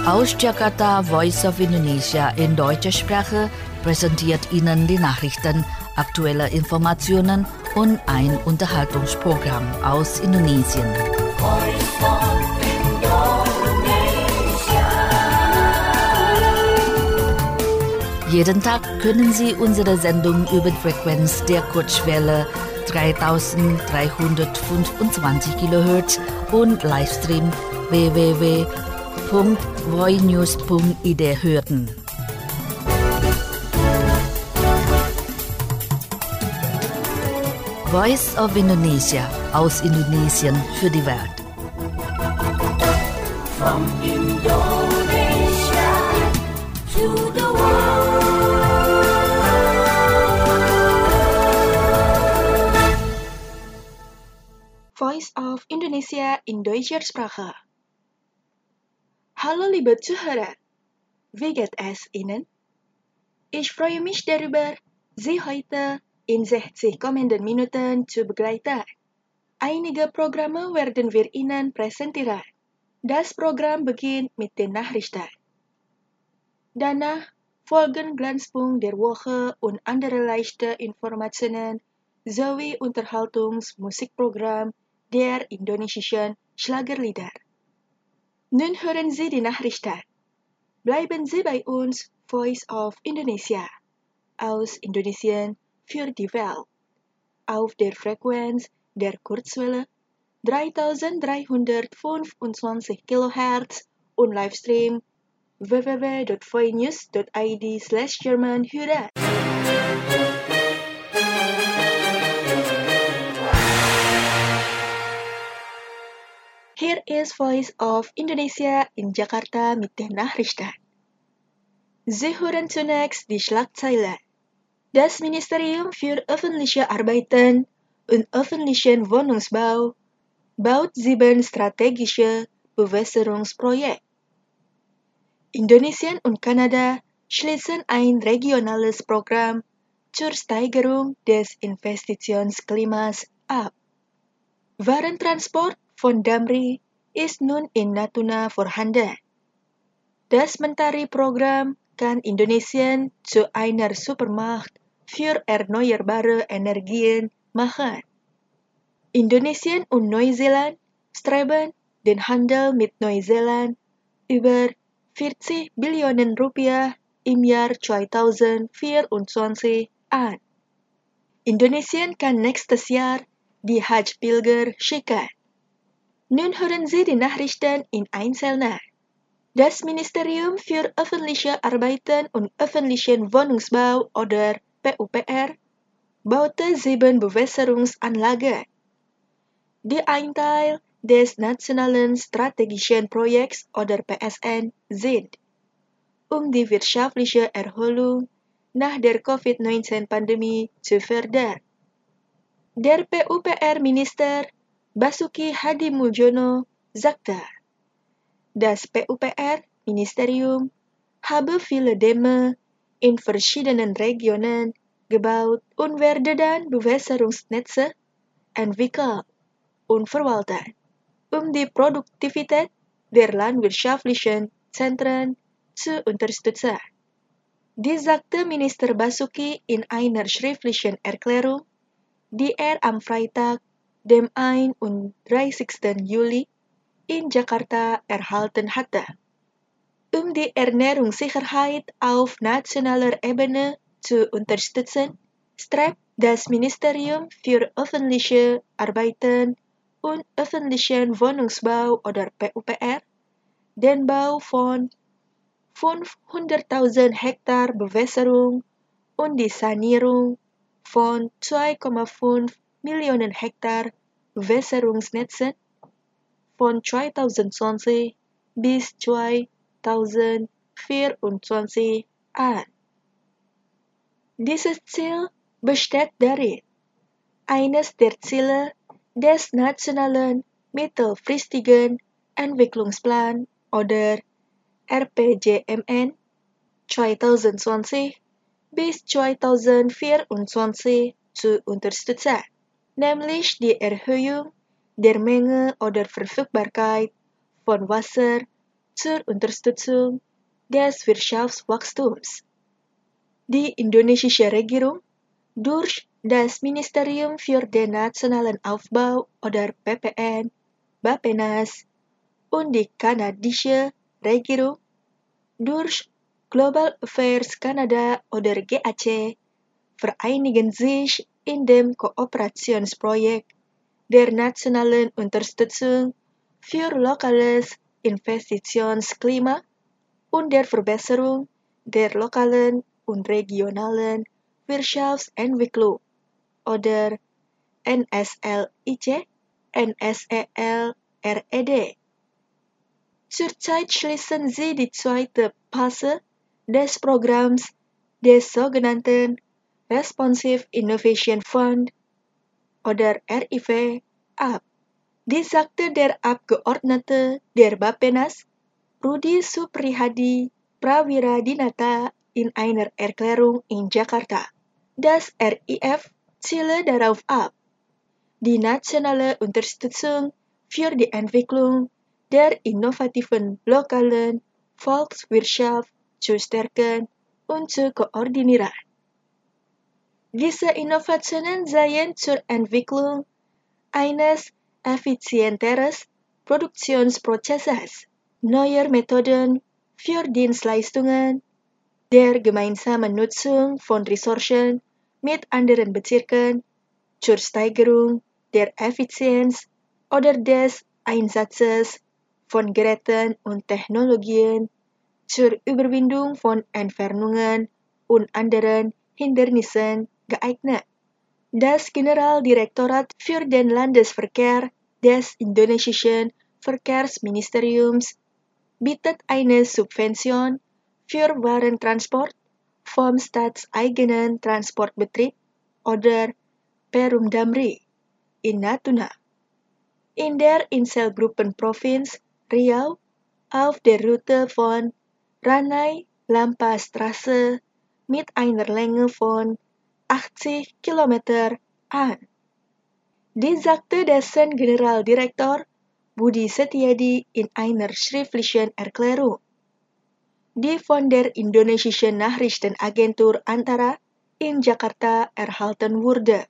Aus Jakarta, Voice of Indonesia in deutscher Sprache präsentiert Ihnen die Nachrichten, aktuelle Informationen und ein Unterhaltungsprogramm aus Indonesien. Jeden Tag können Sie unsere Sendung über die Frequenz der Kurzwelle 3325 kHz und Livestream www.voinews.id hören. Voice of Indonesia aus Indonesien für die Welt. From Indonesia to the world. Voice of Indonesia in deutscher Sprache. Hallo liebe Zuhörer, wie geht es Ihnen? Ich freue mich darüber, Sie heute in 60 kommenden Minuten zu begleiten. Einige Programme werden wir Ihnen präsentieren. Das Programm beginnt mit den Nachrichten. Danach folgen Glanzpunkt der Woche und andere leichte Informationen sowie Unterhaltungsmusikprogramm der indonesischen Schlagerlieder. Nun hören Sie die Nachrichten. Bleiben Sie bei uns, Voice of Indonesia, aus Indonesien für die Welt, auf der Frequenz der Kurzwelle 3325 kHz und Livestream www.voinews.id/German hören. Hier ist Voice of Indonesia in Jakarta mit den Nachrichten. Sie hören zunächst die Schlagzeile. Das Ministerium für öffentliche Arbeiten und öffentlichen Wohnungsbau baut 7 strategische Bewässerungsprojekte. Indonesien und Kanada schließen ein regionales Programm zur Steigerung des Investitionsklimas ab. Warentransport von Damri ist nun in Natuna vorhanden. Das Mentari-Programm kann Indonesien zu einer Supermacht für erneuerbare Energien machen. Indonesien und Neuseeland streben den Handel mit Neuseeland über 40 Billionen Rupiah im Jahr 2024 an. Indonesien kann nächstes Jahr die Hajj-Pilger schicken. Nun hören Sie die Nachrichten in Einzelnen. Das Ministerium für öffentliche Arbeiten und öffentlichen Wohnungsbau oder PUPR baute 7 Bewässerungsanlagen, die ein Teil des Nationalen Strategischen Projekts oder PSN sind, um die wirtschaftliche Erholung nach der Covid-19-Pandemie zu fördern. Der PUPR-Minister Basuki Hadimuljono sagte, das PUPR-Ministerium habe viele Dämme in verschiedenen Regionen gebaut und werde dann Bewässerungsnetze entwickelt und verwaltet, um die Produktivität der landwirtschaftlichen Zentren zu unterstützen. Dies sagte Minister Basuki in einer schriftlichen Erklärung, die am Freitag, dem 31. Juli, in Jakarta erhalten hatte. Um die Ernährungssicherheit auf nationaler Ebene zu unterstützen, strebt das Ministerium für öffentliche Arbeiten und öffentlichen Wohnungsbau oder PUPR den Bau von 500.000 Hektar Bewässerung und die Sanierung von 2,5 Millionen Hektar Bewässerungsnetzen von 2020 bis 2024 an. Dieses Ziel besteht darin, eines der Ziele des Nationalen Mittelfristigen Entwicklungsplan oder RPJMN 2020 bis 2024 zu unterstützen, nämlich die Erhöhung der Menge oder Verfügbarkeit von Wasser zur Unterstützung des Wirtschaftswachstums. Die indonesische Regierung durch das Ministerium für den Nationalen Aufbau oder PPN, Bappenas, und die kanadische Regierung durch Global Affairs Kanada oder GAC vereinigen sich in dem Kooperationsprojekt der nationalen Unterstützung für lokales Investitionsklima und der Verbesserung der lokalen und regionalen Wirtschaftsentwicklung oder NSLIC, NSELRED. Zurzeit schließen sie die zweite Phase des Programms des sogenannten Responsive Innovation Fund oder RIF ab. Dies sagte der Abgeordnete der Bappenas, Rudi Suprihadi Prawiradinata, in einer Erklärung in Jakarta. Das RIF ziele darauf ab, die nationale Unterstützung für die Entwicklung der innovativen lokalen Volkswirtschaft zu stärken und zu koordinieren. Diese Innovationen seien zur Entwicklung eines effizienteren Produktionsprozesses, neuer Methoden für Dienstleistungen, der gemeinsamen Nutzung von Ressourcen mit anderen Bezirken zur Steigerung der Effizienz oder des Einsatzes von Geräten und Technologien zur Überwindung von Entfernungen und anderen Hindernissen geeignet. Das Generaldirektorat für den Landesverkehr des indonesischen Verkehrsministeriums bietet eine Subvention für Warentransport vom staatseigenen Transportbetrieb oder Perum Damri in Natuna, in der Inselgruppenprovinz Riau auf der Route von Ranai-Lampa-Straße mit einer Länge von 80 Kilometer an. Dies sagte dessen Generaldirektor Budi Setiadi in einer schriftlichen Erklärung, die von der indonesischen Nachrichtenagentur Antara in Jakarta erhalten wurde.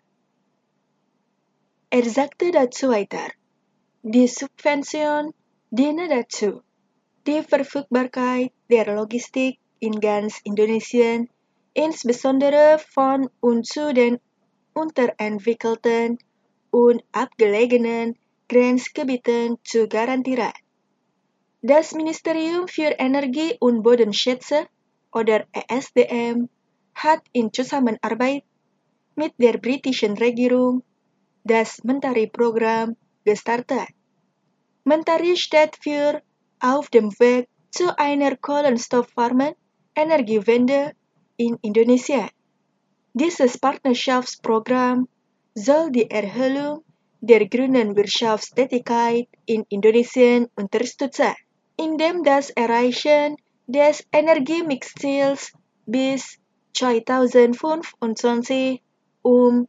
Sagte dazu weiter, die Subvention diene dazu, die Verfügbarkeit der Logistik in ganz Indonesien, insbesondere von und zu den unterentwickelten und abgelegenen Grenzgebieten zu garantieren. Das Ministerium für Energie und Bodenschätze oder ESDM hat in Zusammenarbeit mit der britischen Regierung das Mentari-Programm gestartet. Mentari steht für auf dem Weg zu einer kohlenstoffarmen Energiewende in Indonesien. Dieses Partnerschaftsprogramm soll die Erhöhung der grünen Wirtschaftstätigkeit in Indonesien unterstützen, indem das Erreichen des Energiemixziels bis 2025 um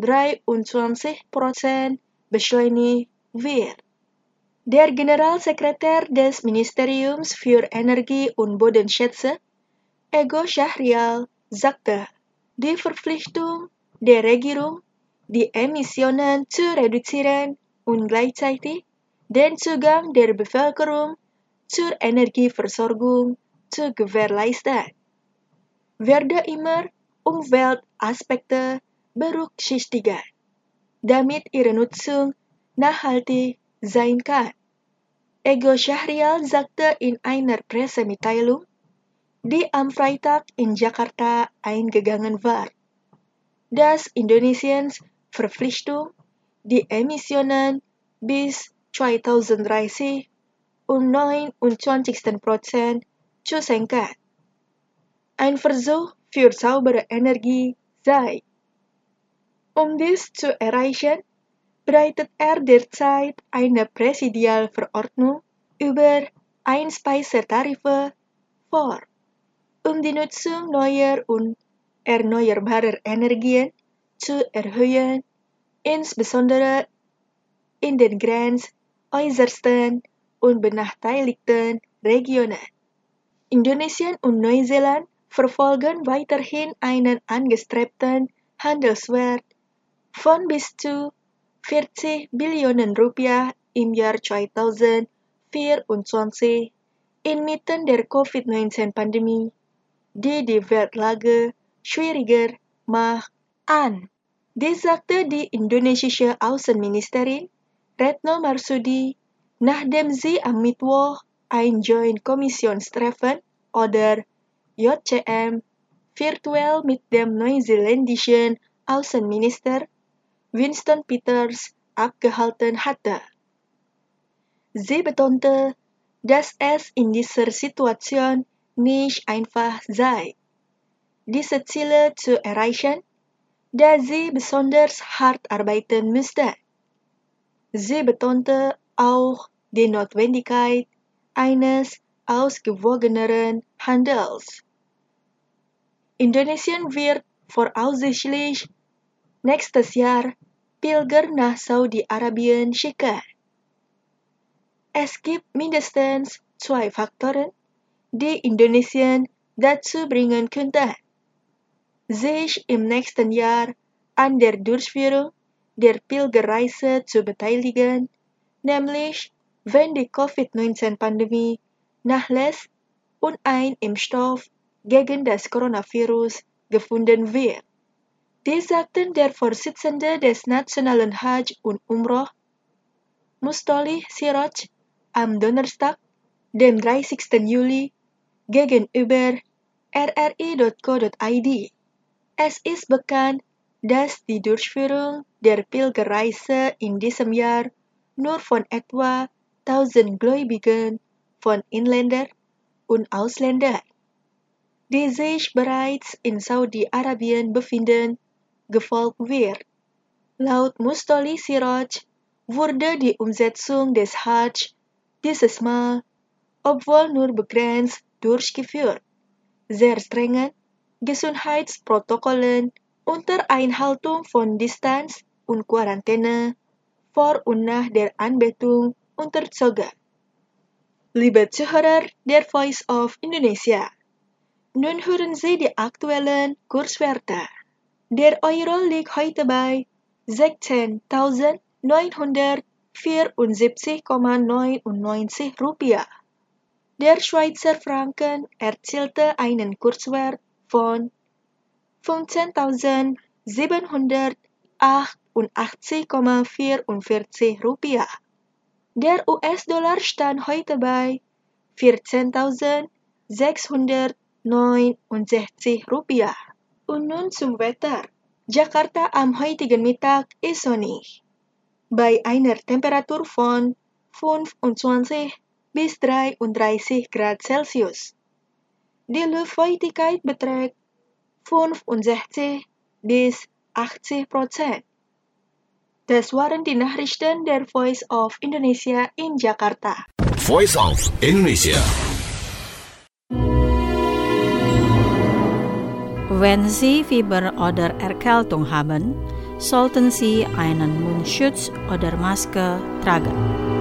23% beschleunigt wird. Der Generalsekretär des Ministeriums für Energie und Bodenschätze, Ego Syahrial, sagte, die Verpflichtung der Regierung, die Emissionen zu reduzieren und gleichzeitig den Zugang der Bevölkerung zur Energieversorgung zu gewährleisten, werde immer Umweltaspekte berücksichtigen, damit ihre Nutzung nachhaltig sein kann. Ego Syahrial sagte in einer Pressemitteilung, die am Freitag in Jakarta eingegangen war, dass Indonesiens Verpflichtung, die Emissionen bis 2030 um 29% zu senken, ein Versuch für saubere Energie sei. Dies zu erreichen, bereitet derzeit eine Präsidialverordnung über Einspeisetarife vor, die Nutzung neuer und erneuerbarer Energien zu erhöhen, insbesondere in den grenzäußersten und benachteiligten Regionen. Indonesien und Neuseeland verfolgen weiterhin einen angestrebten Handelswert von bis zu 40 Billionen Rupiah im Jahr 2024 inmitten der Covid-19-Pandemie, die die Weltlage schwieriger macht, an. Dies sagte die indonesische Außenministerin Retno Marsudi, nachdem sie am Mittwoch ein Joint-Kommissionstreffen oder JCM virtuell mit dem neuseeländischen Außenminister Winston Peters abgehalten hatte. Sie betonte, dass es in dieser Situation nicht einfach sei, diese Ziele zu erreichen, da sie besonders hart arbeiten müsste. Sie betonte auch die Notwendigkeit eines ausgewogeneren Handels. Indonesien wird voraussichtlich nächstes Jahr Pilger nach Saudi-Arabien schicken. Es gibt mindestens 2 Faktoren, die Indonesien dazu bringen könnten, sich im nächsten Jahr an der Durchführung der Pilgerreise zu beteiligen, nämlich wenn die Covid-19-Pandemie nachlässt und ein Impfstoff gegen das Coronavirus gefunden wird. Dies sagten der Vorsitzende des Nationalen Hajj und Umroh, Mustoli Siraj, am Donnerstag, dem 30. Juli, gegenüber rri.co.id. Es ist bekannt, dass die Durchführung der Pilgerreise in diesem Jahr nur von etwa 1000 Gläubigen von Inländern und Ausländern, die sich bereits in Saudi-Arabien befinden, gefolgt wird. Laut Mustoli Siraj wurde die Umsetzung des Hajj dieses Mal, obwohl nur begrenzt, durchgeführt. Sehr strengen Gesundheitsprotokollen unter Einhaltung von Distanz und Quarantäne vor und nach der Anbetung unterzogen. Liebe Zuhörer der Voice of Indonesia, nun hören Sie die aktuellen Kurswerte. Der Euro liegt heute bei 16.974,99 Rupiah. Der Schweizer Franken erzielte einen Kurswert von 15.788,44 Rupiah. Der US-Dollar stand heute bei 14.669 Rupiah. Und nun zum Wetter. Jakarta am heutigen Mittag ist sonnig, bei einer Temperatur von 25 bis 33 Grad Celsius. Die Luftfeuchtigkeit beträgt 65 bis 80%. Das waren die Nachrichten der Voice of Indonesia in Jakarta. Voice of Indonesia. Wenn Sie Fieber oder Erkältung haben, sollten Sie einen Mundschutz oder Maske tragen.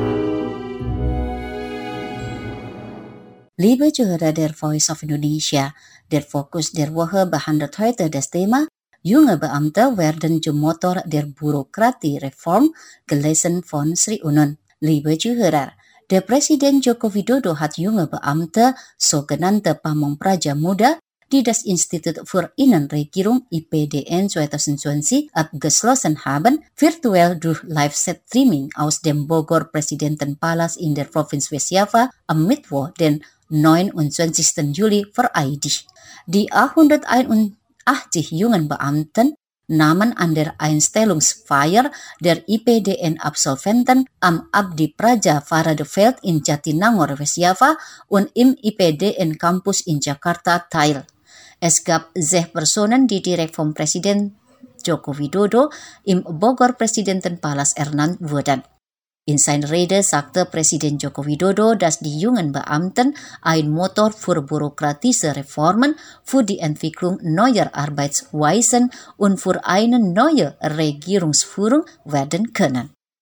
Liebe Zuhörer der Voice of Indonesia, der Fokus der Woche behandelt heute das Thema Junge Beamte werden zum Motor der Bürokratiereform, gelesen von Sri Unun. Liebe Zuhörer, der Präsident Joko Widodo hat junge Beamte, sogenannte Pamong Praja Muda, die das Institut für Innenregierung IPDN 2020 abgeschlossen haben, virtuell durch Live-Streaming aus dem Bogor Präsidentenpalast in der Provinz West Java am Mittwoch, den 29. Juli, vereidigt. Die 181 jungen Beamten nahmen an der Einstellungsfeier der IPDN-Absolventen am Abdi Praja Paradefeld in Jatinangor, West Java und im IPDN-Campus in Jakarta teil. Es gab 6 Personen, die direkt vom Präsident Joko Widodo im Bogor Präsidentenpalast ernannt wurden. In seiner Rede sagte Präsident Joko Widodo, dass die jungen Beamten ein Motor für bürokratische Reformen, für die Entwicklung neuer Arbeitsweisen und für eine neue Regierungsführung werden können.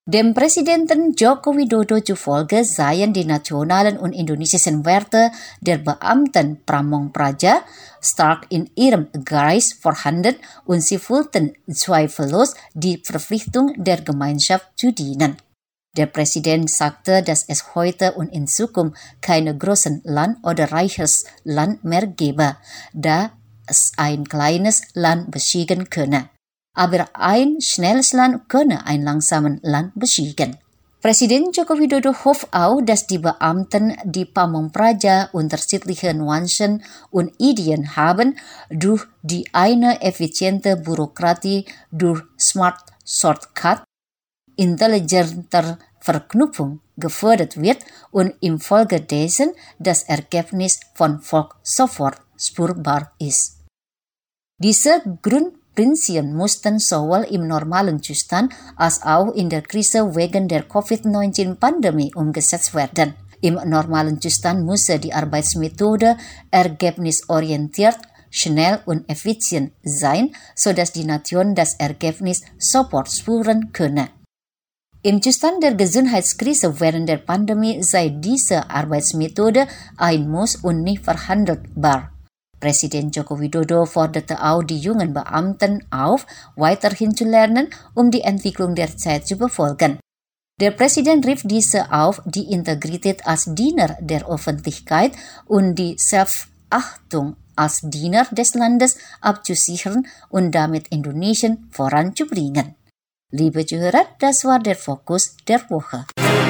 Dem Präsidenten Joko Widodo zufolge seien die nationalen und indonesischen Werte der Beamten Pamong Praja stark in ihrem Geist vorhanden und sie fühlten zweifellos die Verpflichtung der Gemeinschaft zu dienen. Der Präsident sagte, dass es heute und in Zukunft keine großen Land oder reiches Land mehr gebe, da es ein kleines Land besiegen könne. Aber ein schnelles Land könne ein langsames Land besiegen. Presiden Joko Widodo hofft auch, dass die Beamten die Pamong Praja unterschiedliche Nuancen und Ideen haben, durch die eine effiziente Bürokratie durch Smart Shortcut, intelligenter Verknüpfung gefördert wird und infolgedessen das Ergebnis von Volk sofort spürbar ist. Diese Grundprinzipien mussten sowohl im normalen Zustand als auch in der Krise wegen der Covid-19-Pandemie umgesetzt werden. Im normalen Zustand müsse die Arbeitsmethode ergebnisorientiert, schnell und effizient sein, sodass die Nation das Ergebnis sofort spüren könne. Im Zustand der Gesundheitskrise während der Pandemie sei diese Arbeitsmethode ein Muss und nicht verhandelbar. Präsident Joko Widodo forderte auch die jungen Beamten auf, weiterhin zu lernen, um die Entwicklung der Zeit zu befolgen. Der Präsident rief diese auf, die Integrität als Diener der Öffentlichkeit und die Selbstachtung als Diener des Landes abzusichern und damit Indonesien voranzubringen. Liebe Zuhörer, das war der Fokus der Woche.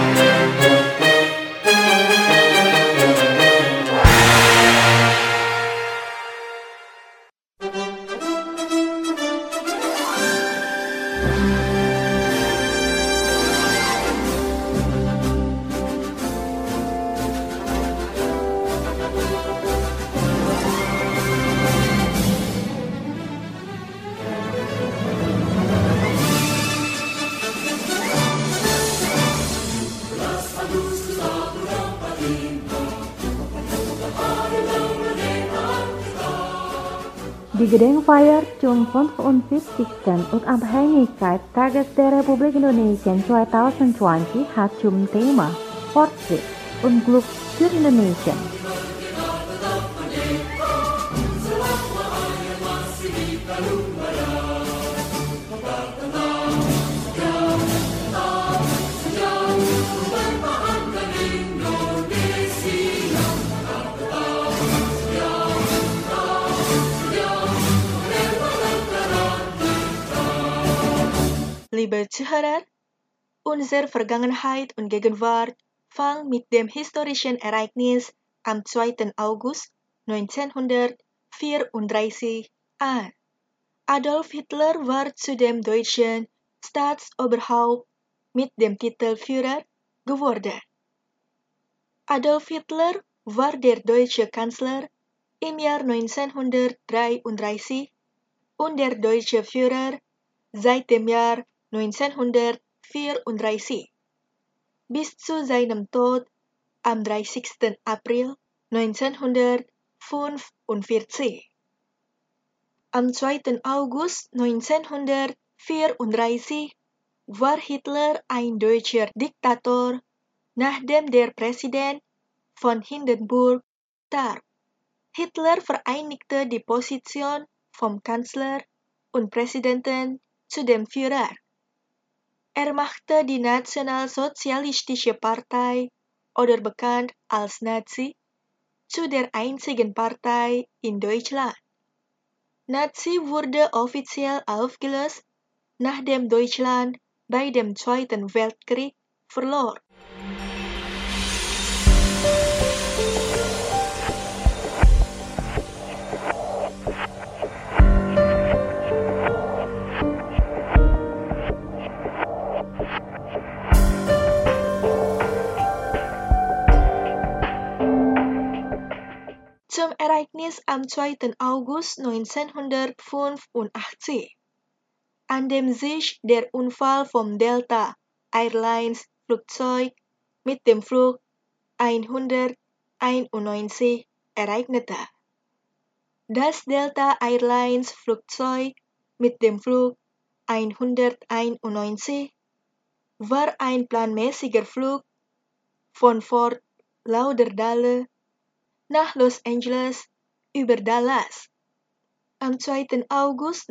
Die Gedenkfeier zum 75. Unabhängigkeit Tages der Republik Indonesia 2020 hat zum Thema Fortschritt und Glück für Indonesia. Liebe Zuhörer, unsere Vergangenheit und Gegenwart fangen mit dem historischen Ereignis am 2. August 1934 an. Adolf Hitler war zu dem deutschen Staatsoberhaupt mit dem Titel Führer geworden. Adolf Hitler war der deutsche Kanzler im Jahr 1933 und der deutsche Führer seit dem Jahr 1934 bis zu seinem Tod am 30. April 1945. Am 2. August 1934 war Hitler ein deutscher Diktator, nachdem der Präsident von Hindenburg starb. Hitler vereinigte die Position vom Kanzler und Präsidenten zu dem Führer. Er machte die Nationalsozialistische Partei, oder bekannt als Nazi, zu der einzigen Partei in Deutschland. Nazi wurde offiziell aufgelöst, nachdem Deutschland bei dem Zweiten Weltkrieg verlor. Zum Ereignis am 2. August 1985, an dem sich der Unfall vom Delta Airlines Flugzeug mit dem Flug 191 ereignete. Das Delta Airlines Flugzeug mit dem Flug 191 war ein planmäßiger Flug von Fort Lauderdale nach Los Angeles über Dallas. Am 2. August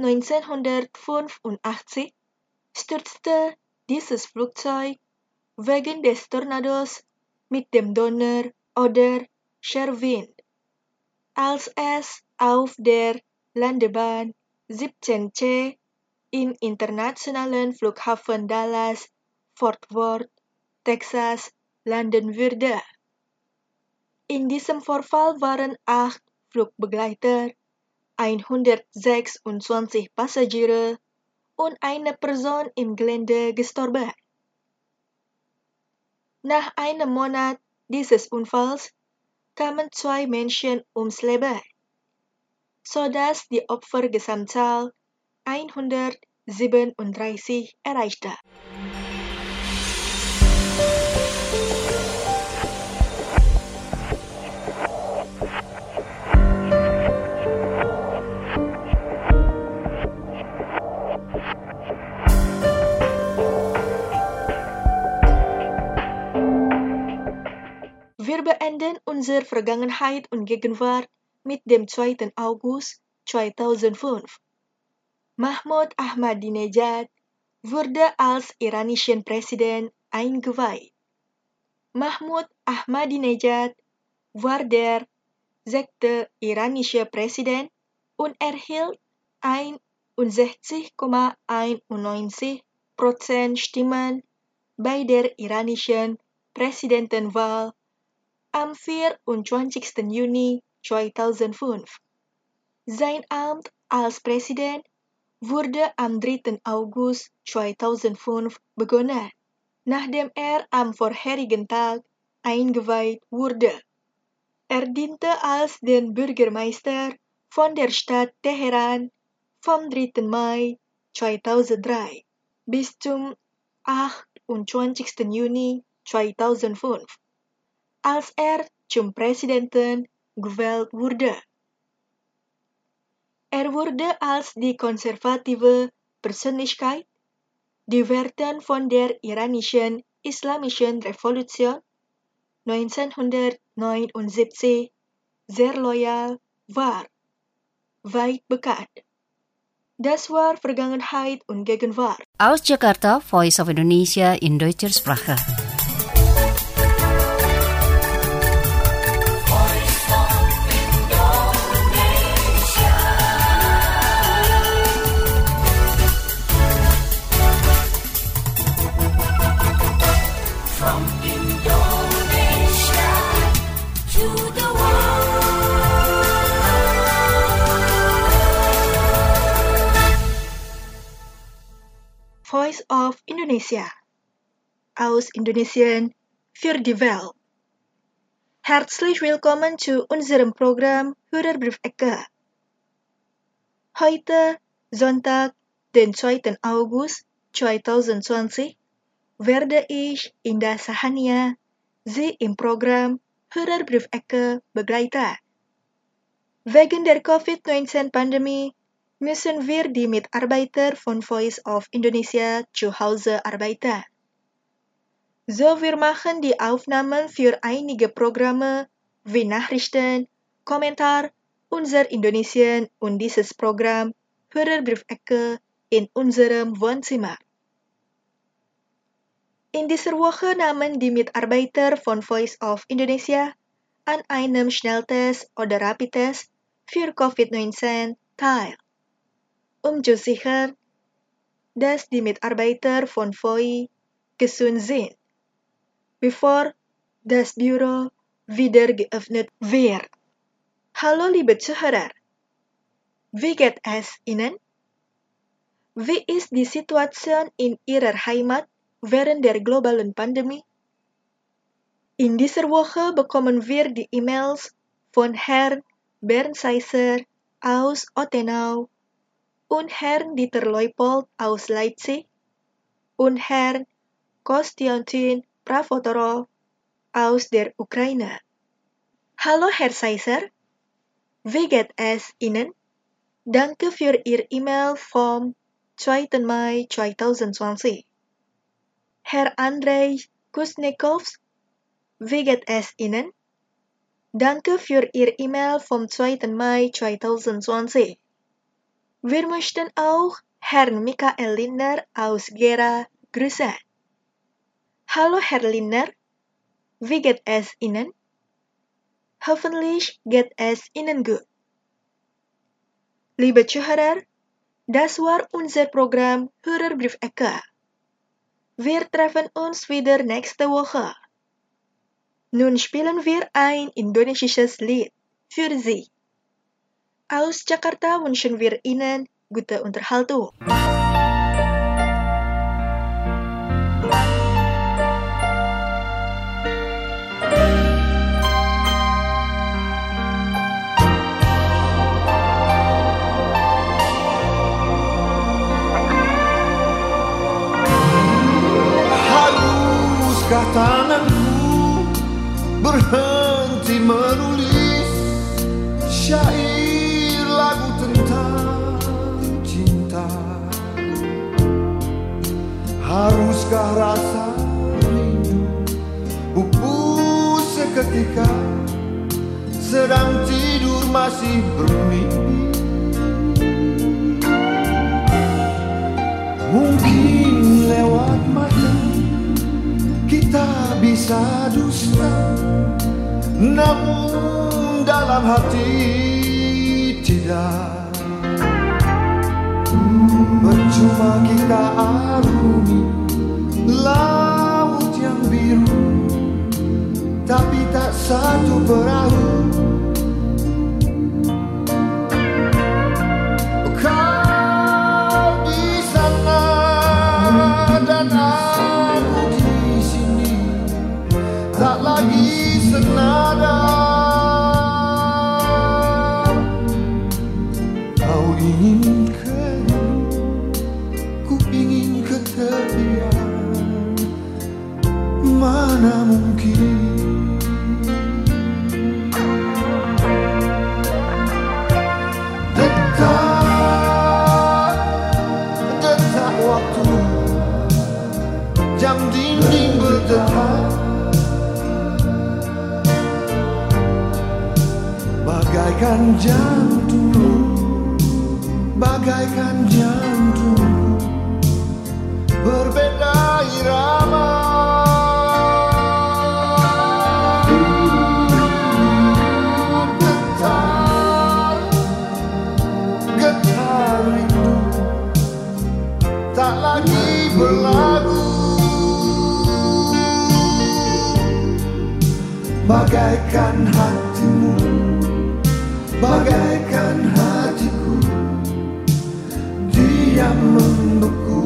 1985 stürzte dieses Flugzeug wegen des Tornados mit dem Donner- oder Scherwind, als es auf der Landebahn 17C im internationalen Flughafen Dallas-Fort Worth, Texas, landen würde. In diesem Vorfall waren 8 Flugbegleiter, 126 Passagiere und eine Person im Gelände gestorben. Nach einem Monat dieses Unfalls kamen 2 Menschen ums Leben, sodass die Opfergesamtzahl 137 erreichte. Wir beenden unsere Vergangenheit und Gegenwart mit dem 2. August 2005. Mahmoud Ahmadinejad wurde als iranischer Präsident eingeweiht. Mahmoud Ahmadinejad war der 6. iranische Präsident und erhielt 61,91% Stimmen bei der iranischen Präsidentenwahl am 24. Juni 2005. Sein Amt als Präsident wurde am 3. August 2005 begonnen, nachdem er am vorherigen Tag eingeweiht wurde. Er diente als den Bürgermeister von der Stadt Teheran vom 3. Mai 2003 bis zum 28. Juni 2005, als er zum Präsidenten gewählt wurde. Er wurde als die konservative Persönlichkeit, die Werte von der iranischen Islamischen Revolution 1979 sehr loyal war, weit bekannt. Das war Vergangenheit und Gegenwart. Aus Jakarta, Voice of Indonesia in deutscher Sprache. Voice of Indonesia, aus Indonesien für die Welt. Herzlich willkommen zu unserem Programm Hörerbriefecke. Heute, Sonntag, den 2. August 2020, werde ich, Indah Sahania, Sie im Programm Hörerbriefecke begleiten. Wegen der Covid-19-Pandemie müssen wir die Mitarbeiter von Voice of Indonesia zu Hause arbeiten. So, wir machen die Aufnahmen für einige Programme wie Nachrichten, Kommentar, unser Indonesien und dieses Programm Hörerbriefecke in unserem Wohnzimmer. In dieser Woche nahmen die Mitarbeiter von Voice of Indonesia an einem Schnelltest oder Rapidtest für Covid-19 teil, zu sichern, dass die Mitarbeiter von VOI gesund sind, bevor das Büro wieder geöffnet wird. Hallo liebe Zuhörer, wie geht es Ihnen? Wie ist die Situation in Ihrer Heimat während der globalen Pandemie? In dieser Woche bekommen wir die E-Mails von Herrn Bernd Seisser aus Ottenau und Herrn Dieter Leupold aus Leipzig und Herrn Konstantin Pravotoro aus der Ukraine. Hallo Herr Seisser, wie geht es Ihnen? Danke für Ihr E-Mail vom 2. Mai 2020. Herr Andrei Kuznetsov, wie geht es Ihnen? Danke für Ihr E-Mail vom 2. Mai 2020. Wir möchten auch Herrn Michael Lindner aus Gera grüßen. Hallo Herr Lindner, wie geht es Ihnen? Hoffentlich geht es Ihnen gut. Liebe Zuhörer, das war unser Programm Hörerbriefecke. Wir treffen uns wieder nächste Woche. Nun spielen wir ein indonesisches Lied für Sie. Aus Jakarta wünschen wir Ihnen gute Unterhaltung. Haruskah tanganku berhenti menulis syair lagu tentang cinta? Haruskah rasa rindu pupus seketika sedang tidur masih bermimpi? Mungkin lewat mata kita bisa dusta, namun dalam hati tidak. Percuma kita arungi laut yang biru, tapi tak satu perahu. Kau di sana dan aku di sini, tak lagi senada. Kau ingin ke ku ingin ke tepian, mana mungkin. Detak waktu, jam dinding berdetak, bagaikan jantung, bagaikan jantung, berbeda irama. Getar, getar rindu, tak lagi berlagu. Bagaikan hatimu, bagaikan hatiku, diam membeku.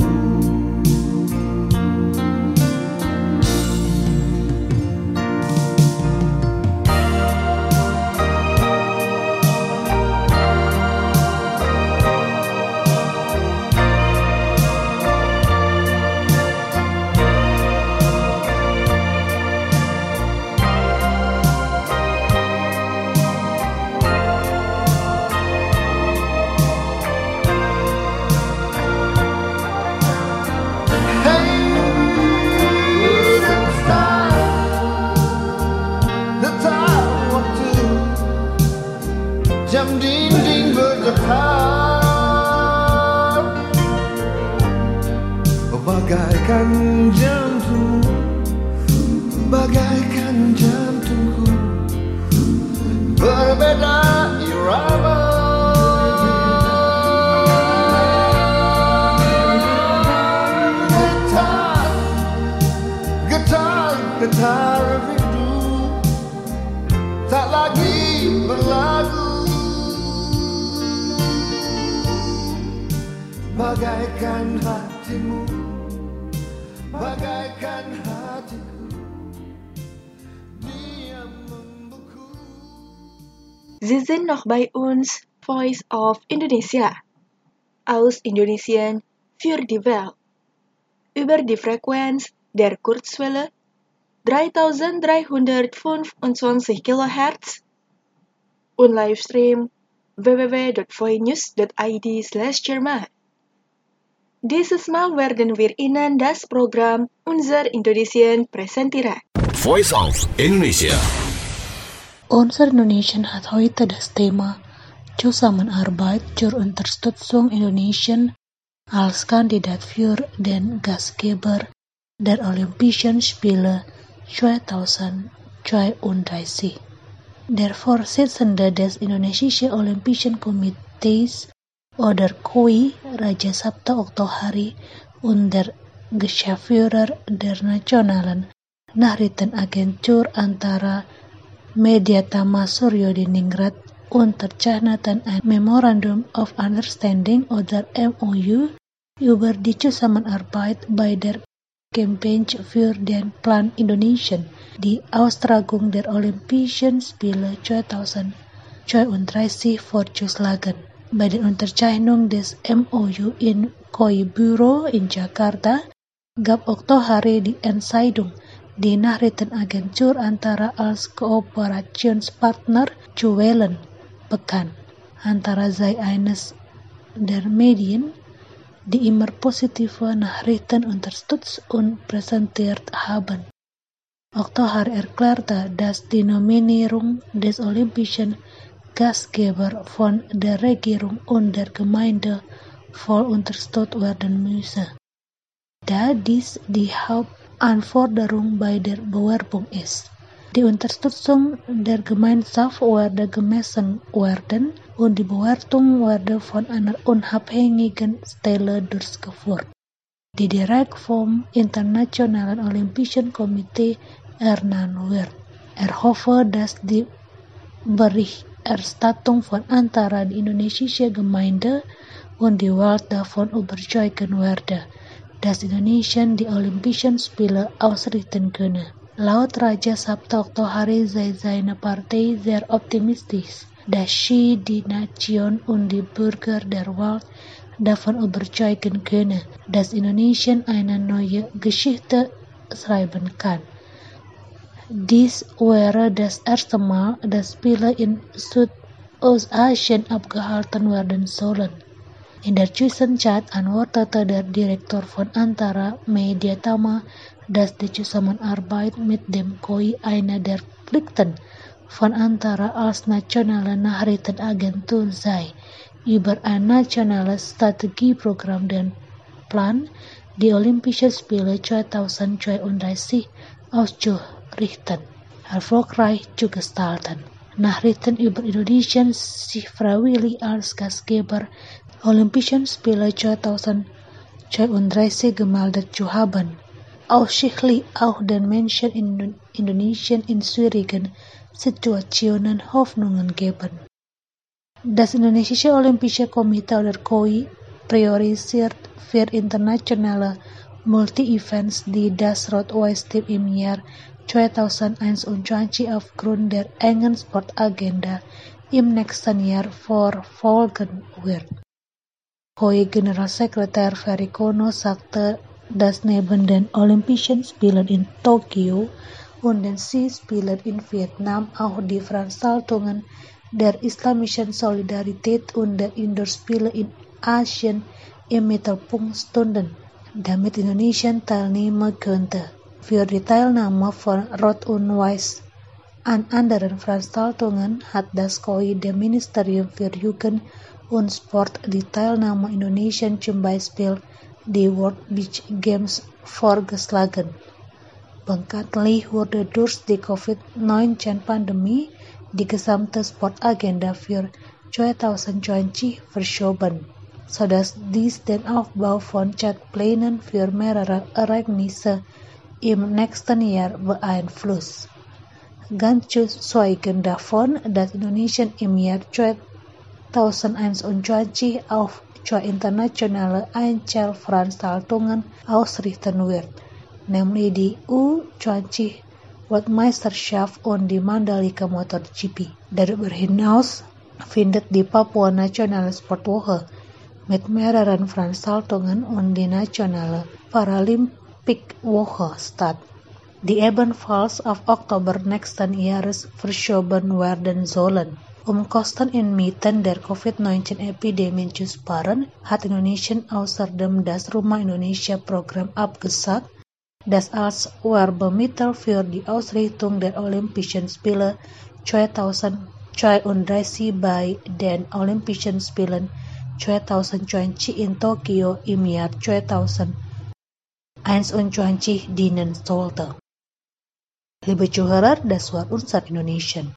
Jam dinding berdetak, bagaikan jantung, bagaikan jantungku, berbeda irama. Getar, getar, getar rindu, tak lagi berlagu. Bagaikan hatimu, bagaikan hatiku, diam membeku. Sie sind noch bei uns, Voice of Indonesia, aus Indonesien für die Welt, über die Frequenz der Kurzwelle 3325 kHz und Livestream www.voinews.id/Jerman. Dieses Mal werden wir Ihnen das Programm Unser Indonesian präsentieren. Voice of Indonesia. Unser Indonesian hat heute das Thema Zusammenarbeit zur Unterstützung Indonesian als Kandidat für den Gastgeber der Olympischen Spiele 2032. Der Vorsitzende des Indonesischen Olympischen Komitees oder KOI, Raja Sabta Oktohari, und der Geschäftsführer der Nationalen Nachrichtenagentur Antara Mediatama Suryodiningrat unterzeichneten ein Memorandum of Understanding oder MOU über die Zusammenarbeit bei der Kampagne für den Plan Indonesien, die Austragung der Olympischen Spiele 2032 vorzuschlagen. Bei der Unterzeichnung des MOU in KOI Büro in Jakarta gab Oktohari die Entscheidung, die Nachrichtenagentur Antara als Kooperationspartner zu wählen, bekannt. Antara sei eines der Medien, die immer positive Nachrichten unterstützt und präsentiert haben. Oktohari erklärte, dass die Nominierung des olympischen Gastgebers von der Regierung und der Gemeinde voll unterstützt werden müsse, da dies die Hauptanforderung bei der Bewerbung ist. Die Unterstützung der Gemeinschaft werde gemessen werden und die Bewertung werde von einer unabhängigen Stelle durchgeführt, die direkt vom Internationalen Olympischen Komitee ernannt wird. Er hoffe, dass die Berichterstattung von Antara die indonesische Gemeinde und die Welt davon überzeugen werde, dass Indonesien die Olympischen Spiele ausrichten könne. Laut Raja Sabta Oktohari sei seine Partei sehr optimistisch, dass sie die Nation und die Bürger der Welt davon überzeugen könne, dass Indonesien eine neue Geschichte schreiben kann. Dies wäre das erste Mal, dass Spiele in Südostasien abgehalten werden sollen. In der Zwischenzeit antwortete der Direktor von Antara Mediatama, dass die Zusammenarbeit mit dem KOI eine der Pflichten von Antara als nationale Nachrichtenagentur sei, über ein nationales Strategieprogramm den Plan, die Olympischen Spiele 2032 auszurichten, erfolgreich zu gestalten. Nachrichten über Indonesien sich freiwillig als Gastgeber Olympischen Spiele 2032 gemeldet zu haben, ausschließlich auch den Menschen in Indonesien in schwierigen Situationen Hoffnungen geben. Das Indonesische Olympische Komitee oder KOI priorisiert für internationale Multi-Events die das Rot-Weiß-Team im Jahr 2021 aufgrund der engen Sportagenda im nächsten Jahr verfolgen wird. KOI-Generalsekretär Ferry Kono sagte, dass neben den Olympischen Spielen in Tokio und den Skispielen in Vietnam auch die Veranstaltungen der Islamischen Solidarität und der Indoor-Spiele in Asien im Mittelpunkt stünden, damit Indonesien teilnehmen könnte. Für die Teilnahme von Rot und Weiß an anderen Veranstaltungen hat das KOI dem Ministerium für Jugend und Sport die Teilnahme Indonesien zum Beispiel die World Beach Games vorgeschlagen. Bekanntlich wurde durch die Covid-19-Pandemie die gesamte Sportagenda für 2020 verschoben, sodass dies den Aufbau von Zeitplänen für mehrere Ereignisse im nächsten Jahr beeinflusst. Ganz zu schweigen davon, dass Indonesien im Jahr 2021 auf zwei internationale Einzelveranstaltungen ausrichten wird, nämlich die U20 Weltmeisterschaft und die Mandalika MotoGP. Darüber hinaus findet die Papua Nationale Sportwoche mit mehreren Veranstaltungen und die Nationale Paralympic-Woche statt, die ebenfalls auf Oktober nächsten Jahres verschoben werden sollen. Kosten inmitten der COVID-19-Epidemie sparen, hat Indonesien außerdem das Rumah Indonesia Programm abgesagt, das als Werbemittel für die Ausrichtung der Olympischen Spiele 2032 bei den Olympischen Spielen 2020 in Tokio im Jahr 2021 dienen sollte. Liebe Zuhörer, das war unser Indonesien.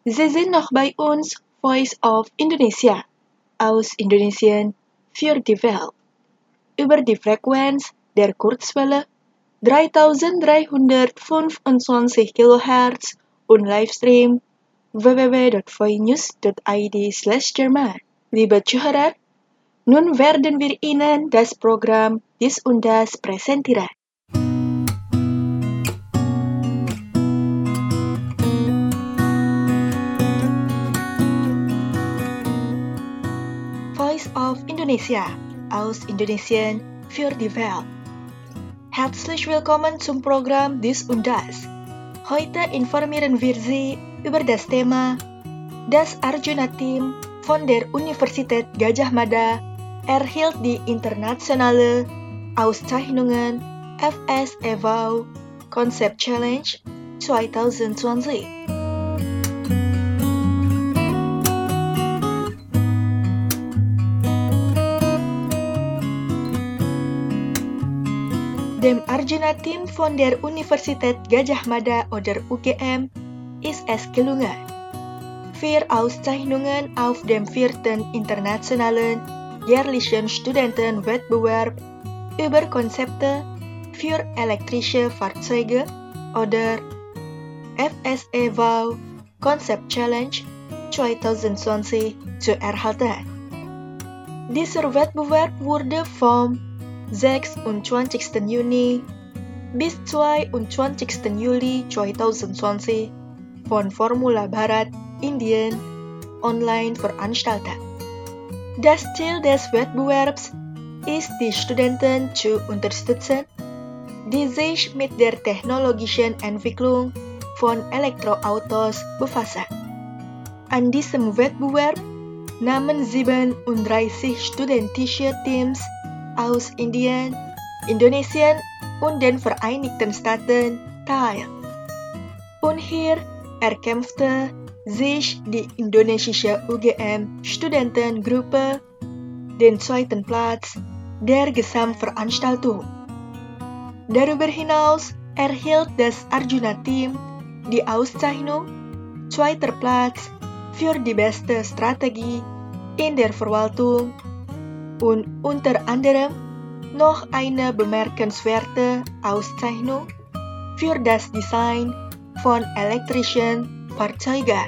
Sie sind noch bei uns, Voice of Indonesia, aus Indonesien für die Welt. Über die Frequenz der Kurzwelle 3325 kHz und Livestream www.voinews.id/Jerman. Liebe Zuhörer, nun werden wir Ihnen das Programm Dies und Das präsentieren. Voice of Indonesia, aus Indonesien für die Welt. Herzlich willkommen zum Programm Dies und Das. Heute informieren wir Sie über das Thema Das Arjuna-Team von der Universität Gadjah Mada erhielt die internationale Auszeichnungen FS-EVAU Concept Challenge 2020. Dem Arjuna-Team von der Universität Gadjah Mada oder UGM ist es gelungen, 4 Auszeichnungen auf dem 4. internationalen jährlichen Studentenwettbewerb über Konzepte für elektrische Fahrzeuge oder FS-EVAU Concept Challenge 2020 zu erhalten. Dieser Wettbewerb wurde vom 26. Juni bis 22. Juli 2020 von Formula Barat, Indien, online veranstaltet. Das Ziel des Wettbewerbs ist, die Studenten zu unterstützen, die sich mit der technologischen Entwicklung von Elektroautos befassen. An diesem Wettbewerb nahmen 37 studentische Teams aus Indien, Indonesien und den Vereinigten Staaten teil. Und hier erkämpfte sich die indonesische UGM-Studentengruppe den 2. Platz der Gesamtveranstaltung. Darüber hinaus erhielt das Arjuna-Team die Auszeichnung 2. Platz für die beste Strategie in der Verwaltung und unter anderem noch eine bemerkenswerte Auszeichnung für das Design von elektrischen Fahrzeugen.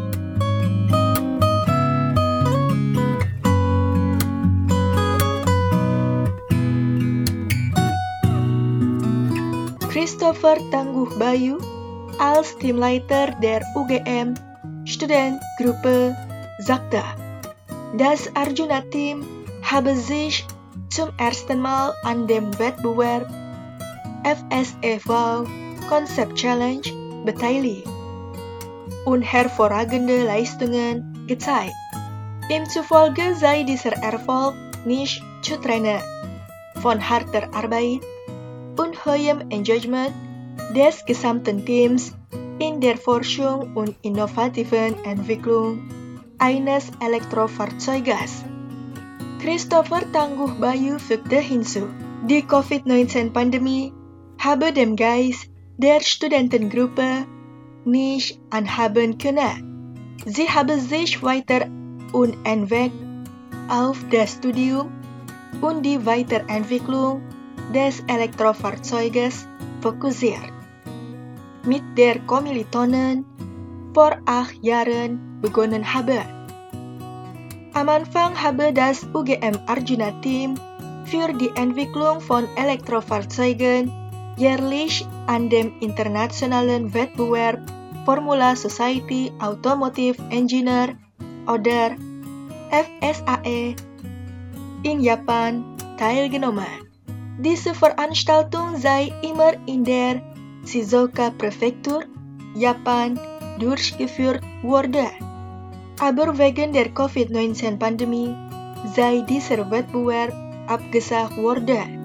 Christopher Tangguh Bayu als Teamleiter der UGM Studentengruppe sagte, das Arjuna-Team habe sich zum ersten Mal an dem Wettbewerb FS-EVAU Concept Challenge beteiligt und hervorragende Leistungen gezeigt. Ihm zufolge sei dieser Erfolg nicht zu trennen von harter Arbeit und hohem Engagement des gesamten Teams in der Forschung und innovativen Entwicklung eines Elektrofahrzeuges. Christopher Tangguh Bayu fügte hinzu, die Covid-19-Pandemie habe dem Geist der Studentengruppe nicht anhaben können. Sie habe sich weiter und entweder auf das Studium und die Weiterentwicklung des Elektrofahrzeuges fokussiert. Mit der Kommilitonen vor 8 Jahren begonnen habe. Am Anfang habe das UGM Arjuna-Team für die Entwicklung von Elektrofahrzeugen jährlich an dem internationalen Wettbewerb Formula Society Automotive Engineer oder FSAE in Japan teilgenommen. Diese Veranstaltung sei immer in der Shizuoka-Präfektur, Japan, durchgeführt wurde. Aber wegen der Covid-19-Pandemie sei dieser Wettbewerb abgesagt worden.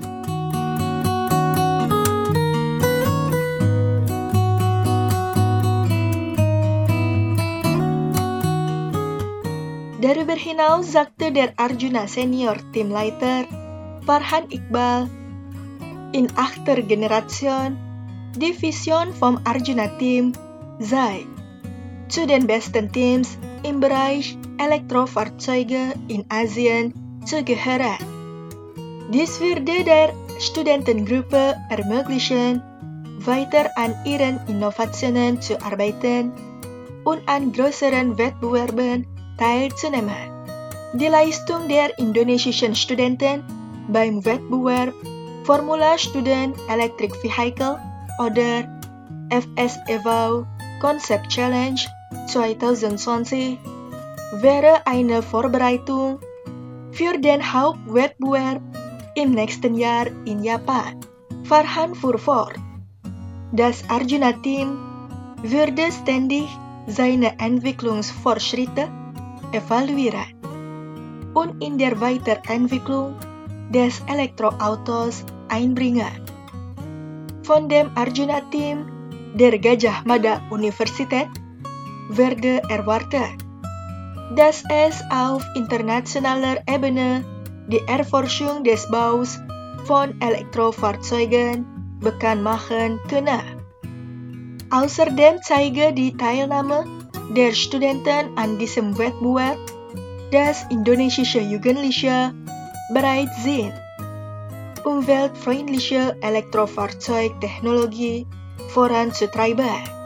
Darüber hinaus sagte der Arjuna Senior Teamleiter Farhan Iqbal, in 8. Generation die Vision vom Arjuna-Team sei, zu den besten Teams im Bereich Elektrofahrzeuge in Asien zu gehören. Dies würde der Studentengruppe ermöglichen, weiter an ihren Innovationen zu arbeiten und an größeren Wettbewerben teilzunehmen. Die Leistung der indonesischen Studenten beim Wettbewerb Formula Student Electric Vehicle oder FSEVO Concept Challenge 2020 wäre eine Vorbereitung für den Hauptwettbewerb im nächsten Jahr in Japan. Farhan fuhr fort. Das Arjuna-Team würde ständig seine Entwicklungsfortschritte evaluieren und in der Weiterentwicklung des Elektroautos einbringen. Von dem Arjuna-Team der Gajah Mada Universität werde erwartet, dass es auf internationaler Ebene die Erforschung des Baus von Elektrofahrzeugen bekannt machen könne. Außerdem zeige die Teilnahme der Studenten an diesem Wettbewerb, dass indonesische Jugendliche bereit sind, umweltfreundliche Elektrofahrzeugtechnologie voranzutreiben.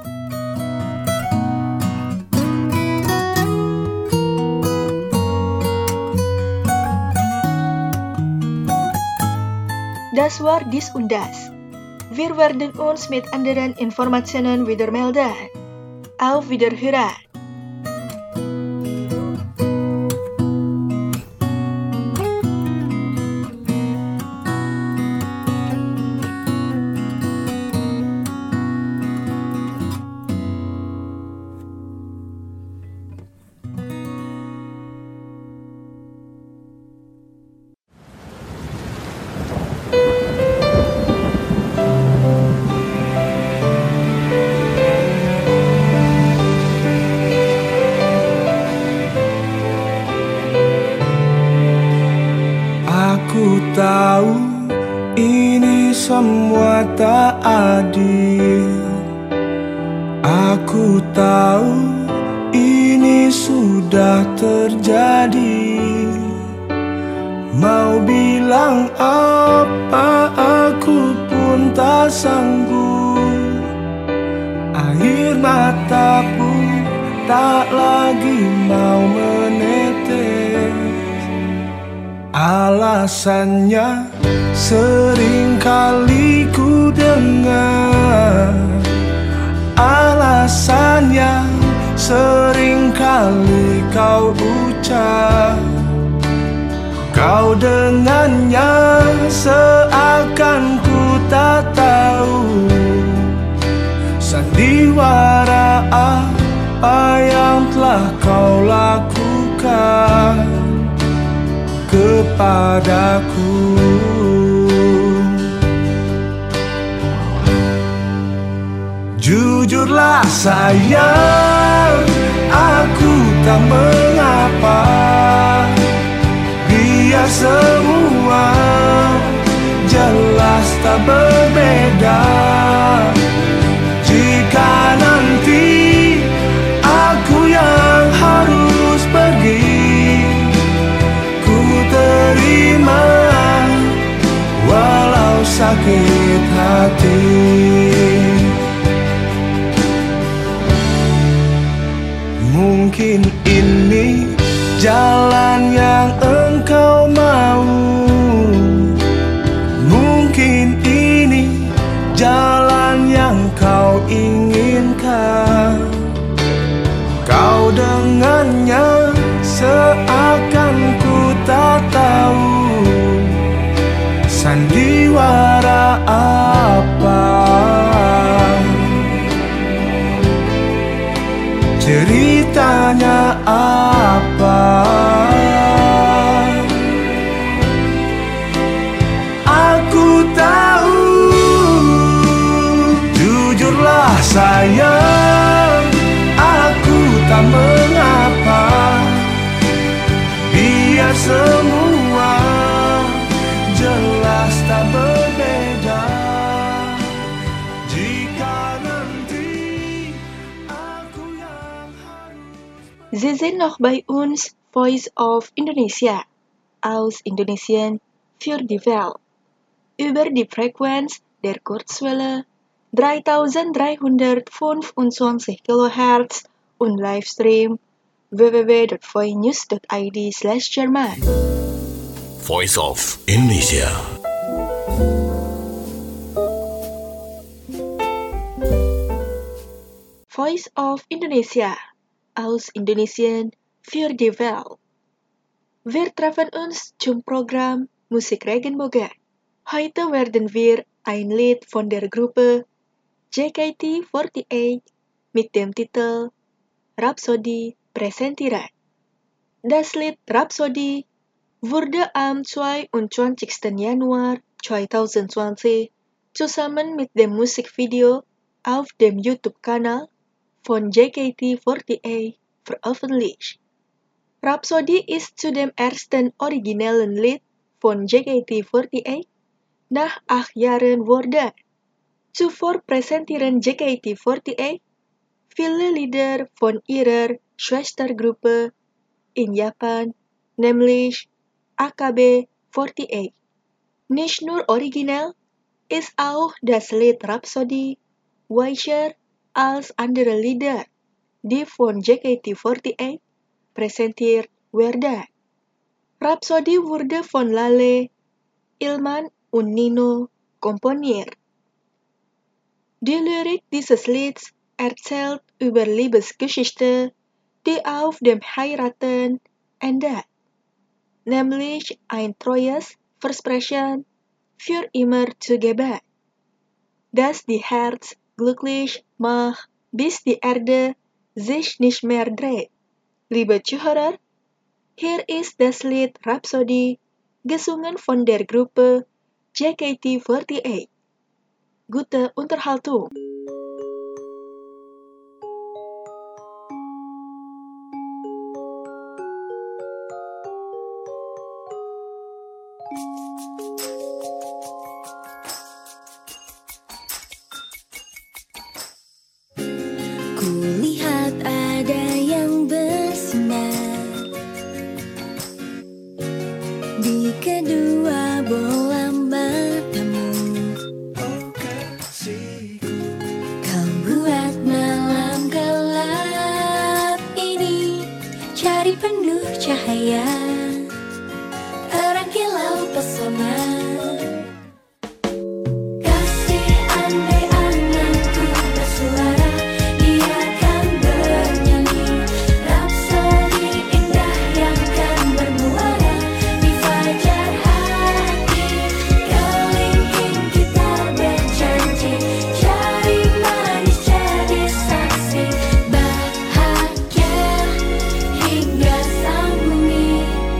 Das war dies und das. Wir werden uns mit anderen Informationen wieder melden. Auf Wiederhören! Tahu ini semua tak adil. Aku tahu ini sudah terjadi. Mau bilang apa aku pun tak sanggup. Air mata pun tak lagi mau menetes. Alasannya sering kali ku dengar, alasannya sering kali kau ucap. Kau dengannya seakan ku tak tahu sandiwara apa yang telah kau lakukan kepadaku. Jujurlah sayang, aku tak mengapa. Biar semua jelas tak berbeda. Jika nanti aku yang harus pergi, terima walau sakit hati. Mungkin ini jalan yang engkau mau, mungkin ini jalan yang kau inginkan. Kau dengannya seakan ku tak tahu sandiwara apa, ceritanya apa. Aku tahu, jujurlah sayang, aku tak mengapa. Biar semua jelas tak berbeda. Jika nanti aku yang Sie sind noch bei uns, Voice of Indonesia, aus Indonesien für die Welt, über die Frequenz der Kurzwelle 3325 kHz und Livestream www.voinews.id/Jerman. Voice of Indonesia. Voice of Indonesia, aus Indonesien für die Welt. Wir treffen uns zum Programm Musik Regenbogen. Heute werden wir ein Lied von der Gruppe JKT48 mit dem Titel Rhapsody präsentieren. Das Lied Rhapsody wurde am 22. Januar 2020 zusammen mit dem Musikvideo auf dem YouTube-Kanal von JKT48 veröffentlicht. Rhapsody ist zu dem ersten originellen Lied von JKT48 nach 8 Jahren wurde. Zuvor präsentieren JKT48 viele Lieder von ihrer Schwestergruppe in Japan, nämlich AKB48. Nicht nur original ist auch das Lied Rhapsody weicher als andere Lieder, die von JKT48 präsentiert werden. Rhapsody wurde von Lale, Ilman und Nino komponiert. Die Lyrik dieses Lieds erzählt über Liebesgeschichte, die auf dem Heiraten endet, nämlich ein treues Versprechen für immer zu geben, das die Herz glücklich macht, bis die Erde sich nicht mehr dreht. Liebe Zuhörer, hier ist das Lied Rhapsody, gesungen von der Gruppe JKT48. Gute Unterhaltung! Kulihat ada yang bersinar di kedua bola matamu. Kau buat malam gelap ini cari penuh cahaya, terang kilau pesona. Hingga sang bumi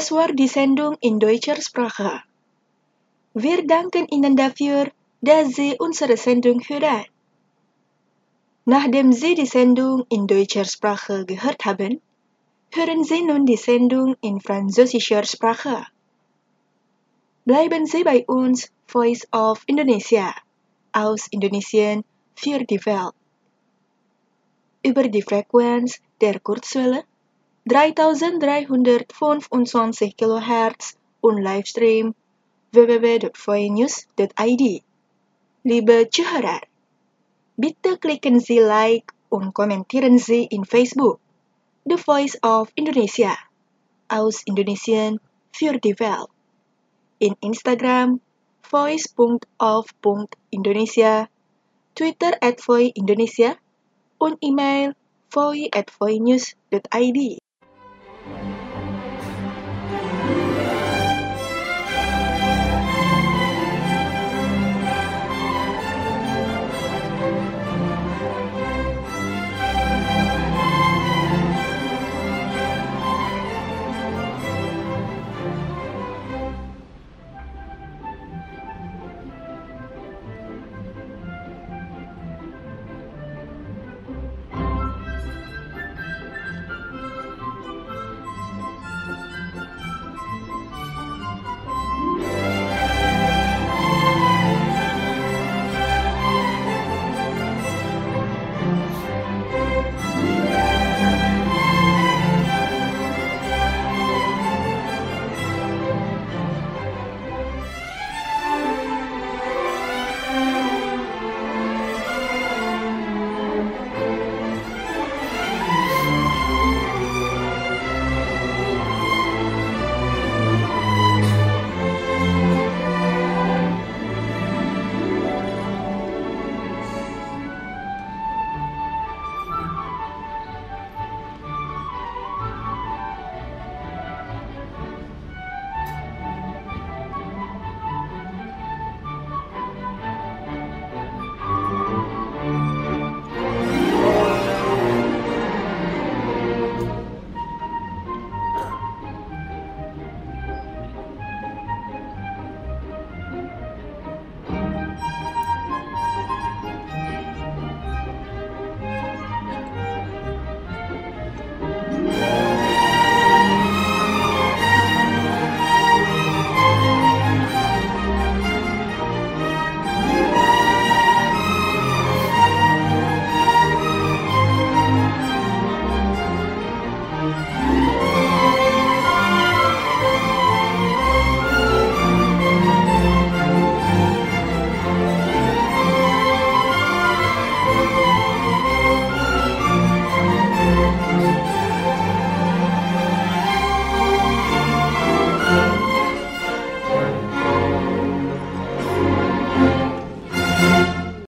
Das war die Sendung in deutscher Sprache. Wir danken Ihnen dafür, dass Sie unsere Sendung hören. Nachdem Sie die Sendung in deutscher Sprache gehört haben, hören Sie nun die Sendung in französischer Sprache. Bleiben Sie bei uns, Voice of Indonesia, aus Indonesien für die Welt. Über die Frequenz der Kurzwelle 3325 kHz und Livestream www.voinews.id. Liebe Zuhörer, bitte klicken Sie Like und kommentieren Sie in Facebook The Voice of Indonesia, aus Indonesien für die Welt. In Instagram, voice.of.indonesia, Twitter @voindonesia, und E-Mail voi@voinews.id.